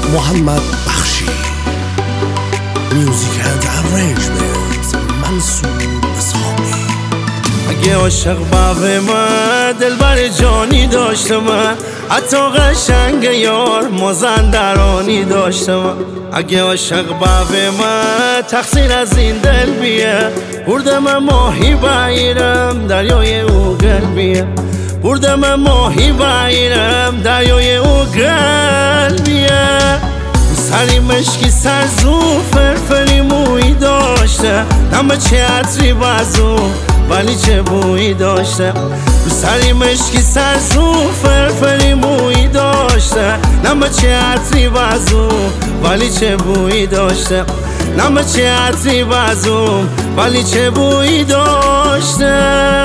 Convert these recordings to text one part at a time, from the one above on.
محمد بخشی. میوزیک اند ارنجمنت منصور اسحاقی. اگه عاشق به من دلبر جانی داشته من، حتی قشنگ یار مازندرانی داشته من. اگه عاشق به من تقصیر از این دل بیه، برده من ماهی بگیرم دریای او قلبیه. برده من ماهی بگیرم دریای او قلبیه. سری مشکی سرزو فرفری موی داشته، نمه چه عطری بازو ولی چه بویی داشته. سری مشکی سرزو فرفری موی داشته، نمه چه عطری بازو ولی چه بویی داشته. نمه چه عطری بازو ولی چه بویی داشته.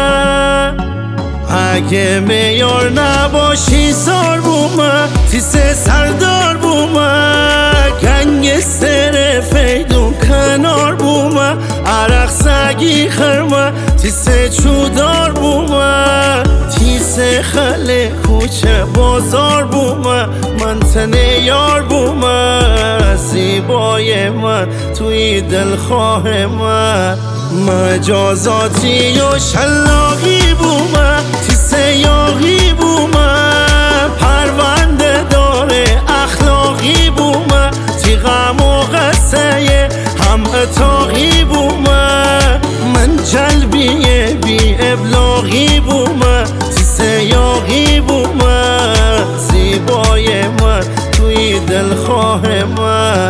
اگه میار نباشی سار بومه، تیسه سردار بومه، گنگستر فیدون کنار بومه، عرق سگی خرمه، تیسه چودار بومه، تیسه خل کوچه بازار بومه، من تنه یار بومه، زیبای من توی دلخواه من، مجازاتی و شلاقی بومه، تیسه یاقی بومه، پرونده داره اخلاقی بومه، تیغم و قصه هم اتاقی بومه، من جلبیه بی ابلاغی بومه، تیسه یاقی بومه، زیبای من توی دلخواه من.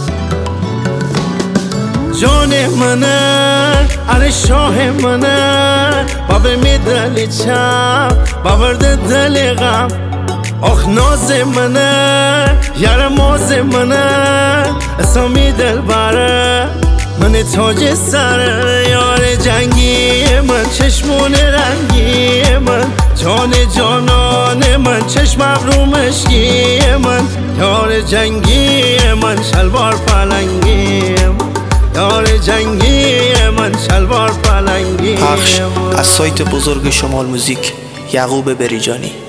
جان منه اره شاه منه، بابر می دلی چم باورده دل غم. آخ ناز منه یار ماز منه، اسامی دل بره من تاج سره. یار جنگی من چشمون رنگی من، جان جانان من چشم ابرو مشکی من. یار جنگی من شلوار پلنگی من، یار جنگی من شلوار پلنگی. پخش از سایت بزرگ شمال موزیک، یعقوب بریجانی.